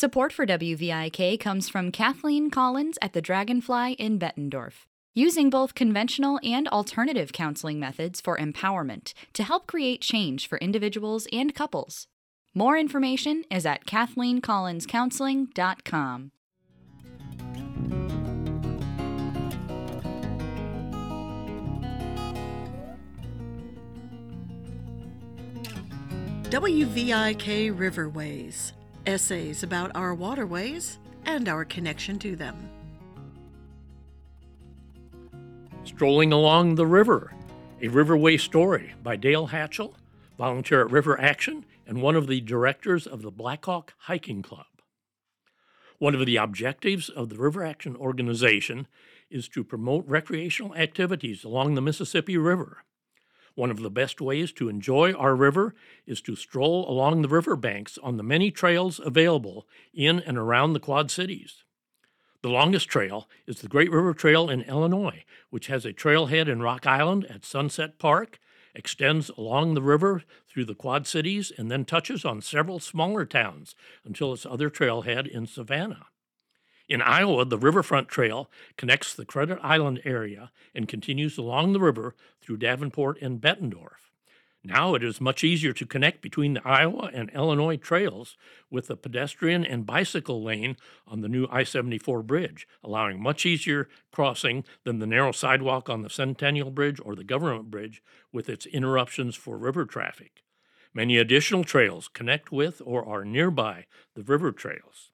Support for WVIK comes from Kathleen Collins at the Dragonfly in Bettendorf, using both conventional and alternative counseling methods for empowerment to help create change for individuals and couples. More information is at KathleenCollinsCounseling.com. WVIK Riverways, essays about our waterways and our connection to them. Strolling Along the River, a Riverway Story by Dale Hatchell, volunteer at River Action and one of the directors of the Blackhawk Hiking Club. One of the objectives of the River Action organization is to promote recreational activities along the Mississippi River. One of the best ways to enjoy our river is to stroll along the riverbanks on the many trails available in and around the Quad Cities. The longest trail is the Great River Trail in Illinois, which has a trailhead in Rock Island at Sunset Park, extends along the river through the Quad Cities, and then touches on several smaller towns until its other trailhead in Savannah. In Iowa, the Riverfront Trail connects the Credit Island area and continues along the river through Davenport and Bettendorf. Now it is much easier to connect between the Iowa and Illinois trails with the pedestrian and bicycle lane on the new I-74 bridge, allowing much easier crossing than the narrow sidewalk on the Centennial Bridge or the Government Bridge with its interruptions for river traffic. Many additional trails connect with or are nearby the river trails.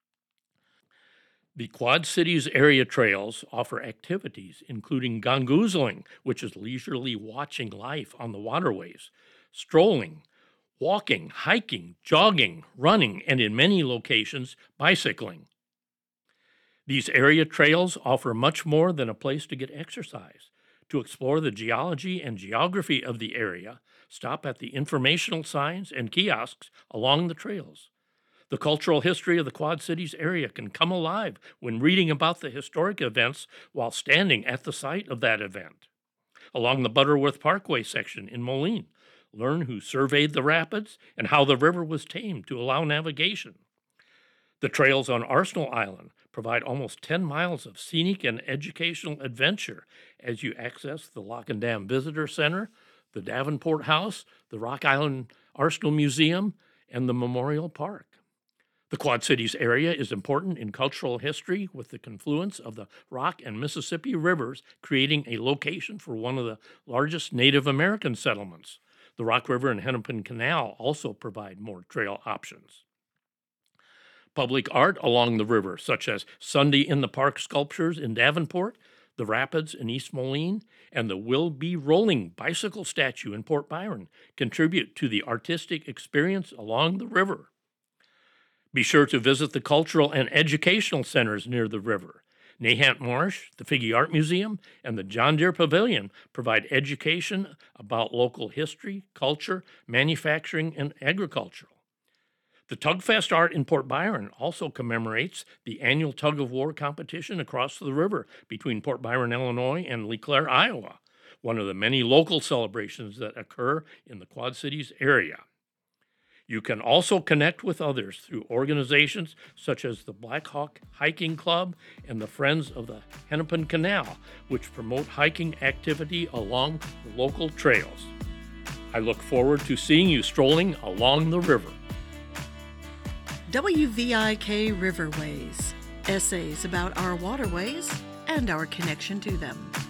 The Quad Cities area trails offer activities including gongoozling, which is leisurely watching life on the waterways, strolling, walking, hiking, jogging, running, and in many locations, bicycling. These area trails offer much more than a place to get exercise. To explore the geology and geography of the area, stop at the informational signs and kiosks along the trails. The cultural history of the Quad Cities area can come alive when reading about the historic events while standing at the site of that event. Along the Butterworth Parkway section in Moline, learn who surveyed the rapids and how the river was tamed to allow navigation. The trails on Arsenal Island provide almost 10 miles of scenic and educational adventure as you access the Lock and Dam Visitor Center, the Davenport House, the Rock Island Arsenal Museum, and the Memorial Park. The Quad Cities area is important in cultural history with the confluence of the Rock and Mississippi rivers creating a location for one of the largest Native American settlements. The Rock River and Hennepin Canal also provide more trail options. Public art along the river, such as Sunday in the Park sculptures in Davenport, the Rapids in East Moline, and the Will Be Rolling bicycle statue in Port Byron, contribute to the artistic experience along the river. Be sure to visit the cultural and educational centers near the river. Nahant Marsh, the Figge Art Museum, and the John Deere Pavilion provide education about local history, culture, manufacturing, and agriculture. The Tugfest Art in Port Byron also commemorates the annual tug-of-war competition across the river between Port Byron, Illinois, and LeClaire, Iowa, one of the many local celebrations that occur in the Quad Cities area. You can also connect with others through organizations such as the Blackhawk Hiking Club and the Friends of the Hennepin Canal, which promote hiking activity along the local trails. I look forward to seeing you strolling along the river. WVIK Riverways, essays about our waterways and our connection to them.